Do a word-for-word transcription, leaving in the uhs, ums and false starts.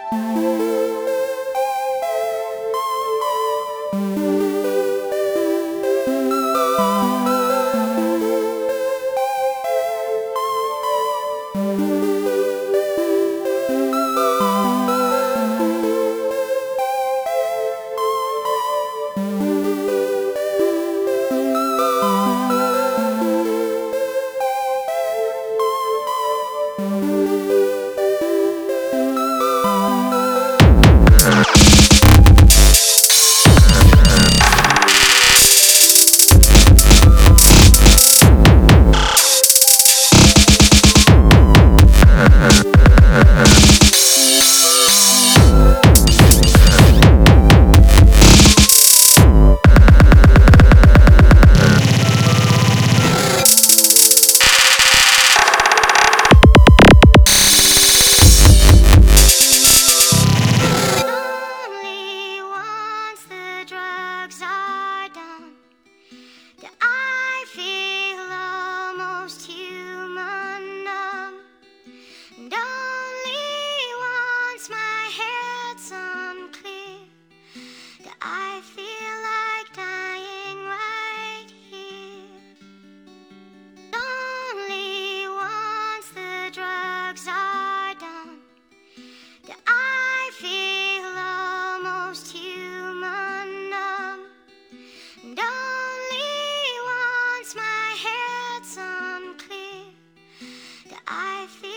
Only once the drugs are done do I feel almost human numb. And only once my head's unclear do I feel like dying right here. Only once the drugs are done do I feel almost human numb. And only once my head's unclear do I feel